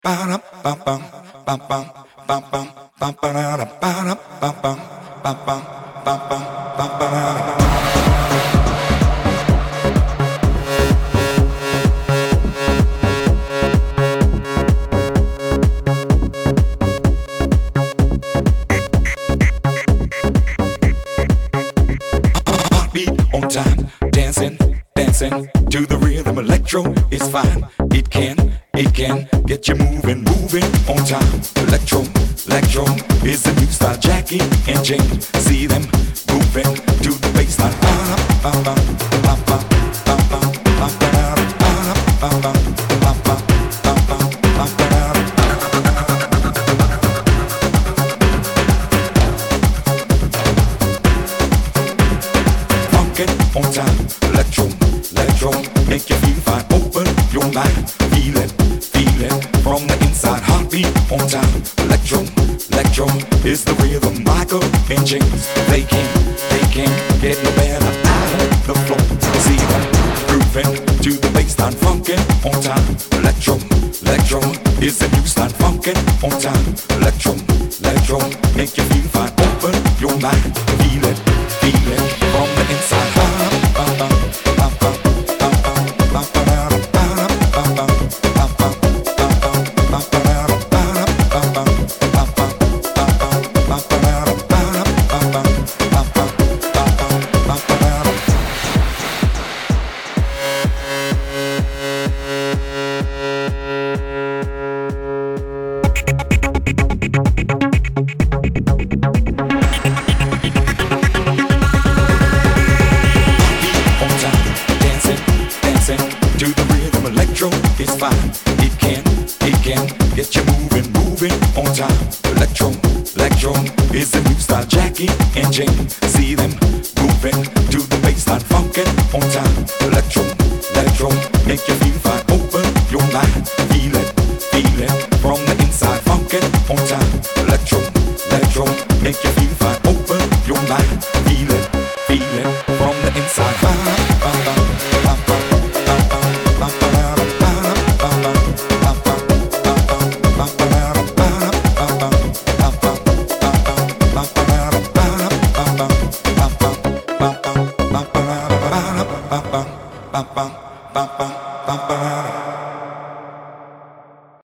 On time, dancing, dancing to the rhythm. Electro is fine. It can get you moving, moving on time. Electro is the new style. Jackie and Jane, see them moving to the baseline. On time, electro, make you feel fine. Open your mind, feel it from the inside. Heartbeat on time, electro is the rhythm. Michael and James, they can't get no better out of the floor. See them grooving to the baseline, funkin' on time. Electro is the new style. Funkin' on time, electro, make you feel fine. Open your mind, feel it from the inside. To the rhythm, electro is fine. It can get you moving on time. Electro is the new style. Jackie and Jane, see them moving to the baseline, funkin' on time. Electro.